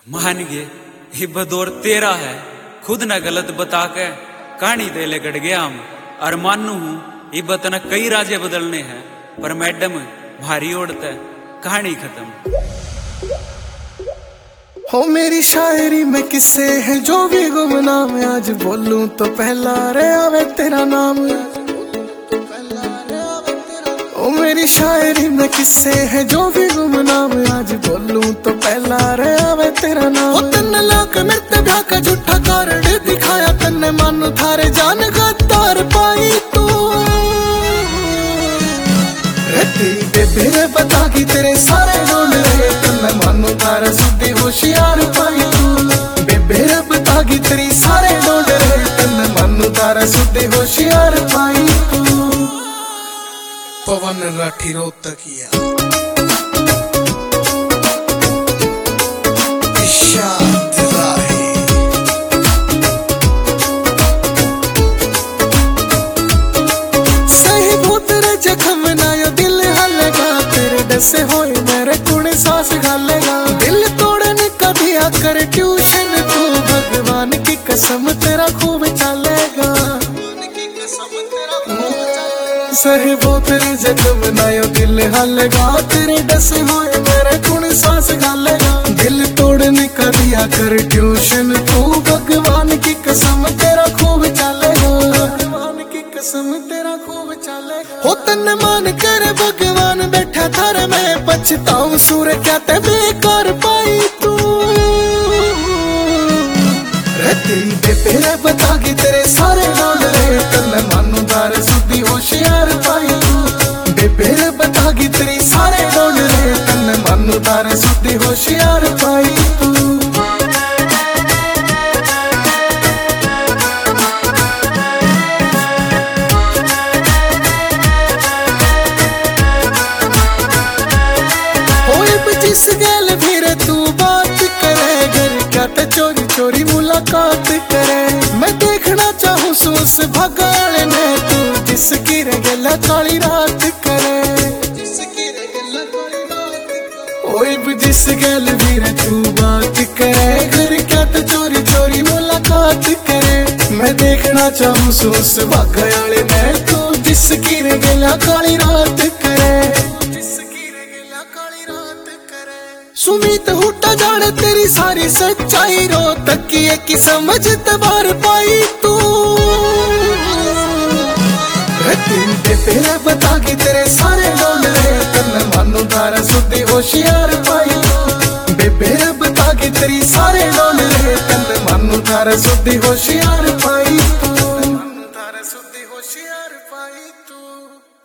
मान गे हिब दौर तेरा है, खुद न गलत बता के कहानी तेले गड़ गया हम। और मानू हूं हिब तना कई राजे बदलने हैं, पर मैडम भारी ओढ़ते कहानी खत्म। हो मेरी शायरी में किस्से हैं जो भी गुमनाम, आज बोलूं तो पहला रे आवे तेरा नाम। ओ मेरी शायरी में किस्से हैं जो भी गुमनाम, आज बोलूं तो पहला रे आवे तेरा नाम। ओ तन्ने लाख नृत्य ब्याह का झूठा कारण दिखाया, तन्ने मन थारे जान गद्दार पाई तू। तेरी बेबे ने बता कि तेरे सारे रोल रहे, तन्ने मन थारे सुधी होशियार पाई तू। बेबे ने बता कि तेरी सारे रोल रहे, तन्ने मन थारे सुधी होशियार पाई तू। पवन राठी रोहतकिया से होए मेरे कुण सांस गालेगा, दिल तोड़ने का दिया कर ट्यूशन तू। भगवान की कसम तेरा खूब चलेगा, सही वो तेरे जख्म ना यो दिल हालेगा। तेरे डस होए मेरे कुण सांस गालेगा, दिल तोड़ने का दिया कर ट्यूशन तू। भगवान की कसम तेरा खूब चलेगा, भगवान की कसम तेरा खूब चलेगा। हो तन्ने मान कर भगवान बैठा थारे में, पछताऊं सूर क्या ते बेकार पाई तू। तेरी बेबे ने बता कि तेरे सारे रोल रहे, तन्ने मानू तारे सुधी होशियार पाई तू। बेबे ने बता कि तेरी सारे रोल रहे, तन्ने मानू तारे सुधी होशियार पाई तू। जिस गैल भी रे तू बात करे, घर क्या ते चोरी चोरी मुलाकात करे। मैं देखना चाहूँ सोस भगाने ने तू, जिसकी रे गला काली रात करे। ओए जिस गैल भी रे तू बात करे, घर क्या ते चोरी चोरी मुलाकात करे। मैं देखना चाहूँ सोस भगाने ने तू, जिसकी रे गला काली रात करे। सुमित हुटा जाने तेरी सारी सच्चाई, रो तकिए की समझ तबार पाई तू। तेरी बेबे ने बता कि तेरे सारे रोल रहे, तन्ने मानू तारा सुधी होशियार पाई तू। बेबे ने बता कि तेरी सारे रोल रहे, तन्ने मानू तारा सुधी होशियार पाई तू। मानू तारा सुधी होशियार पाई तू।